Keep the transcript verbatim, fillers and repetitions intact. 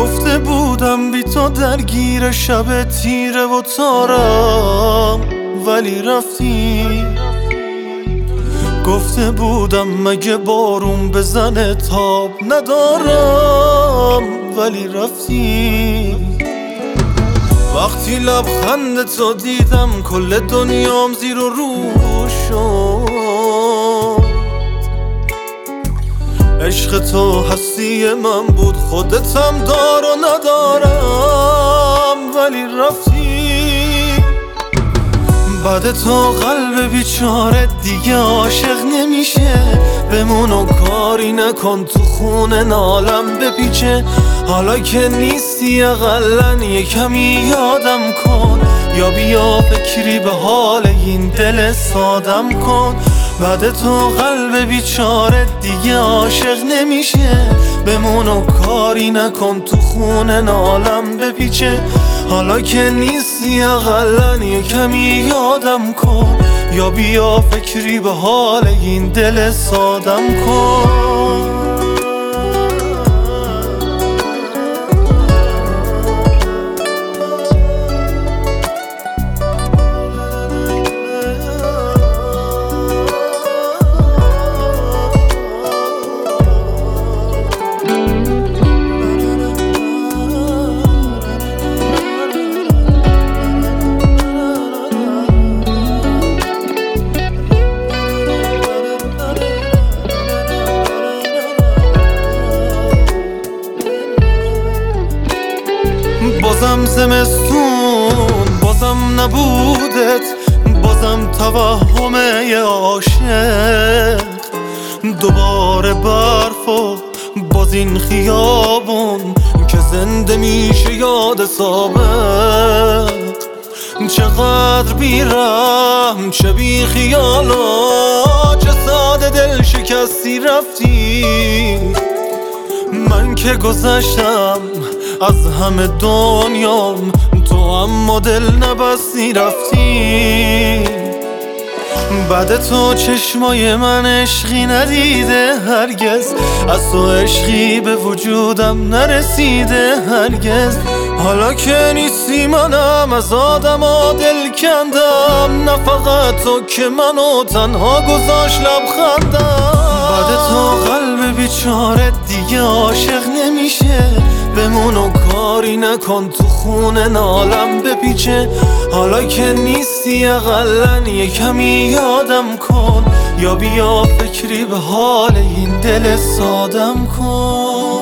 گفته بودم بی تو درگیر شب تیره و تارم ولی رفتی. گفته بودم مگه بارون بزنه تاب ندارم ولی رفتی. وقتی لبخند تو دیدم کل دنیام زیر و رو شد. عشق تو هستی من بود، خودتم دار و ندارم ولی رفتی. بعد تو قلب بیچاره دیگه عاشق نمیشه. بمون و کاری نکن تو خونه نالم بپیچه. حالا که نیستی اقلن یه کمی یادم کن، یا بیا فکری به حال این دل سادم کن. بعد تو قلب بیچاره دیگه عاشق نمیشه. بمون و کاری نکن تو خونه نالم بپیچه. حالا که نیستی اقلن یه کمی یادم کن، یا بیا فکری به حال این دل سادم کن. بازم زمستون، بازم نبودت، بازم توهم یه عاشق. دوباره برف و باز این خیابون که زنده میشه یاد سابق. چقدر بیرحم چه بی خیالا، چه ساده دل شکستی رفتی. من که گذشتم از همه دنیام، تو اما دل نبستی رفتی. بعد تو چشمای من عشقی ندیده هرگز، از تو عشقی به وجودم نرسیده هرگز. حالا که نیستی منم از آدما دل کندم، نه فقط تو که منو تنها گذاشت لبخندم. بعد تو قلب بیچاره دیگه عاشق نمیشه. بمون و کاری نکن تو خونه نالم بپیچه. حالا که نیستی اقلن یه کمی یادم کن، یا بیا فکری به حال این دل سادم کن.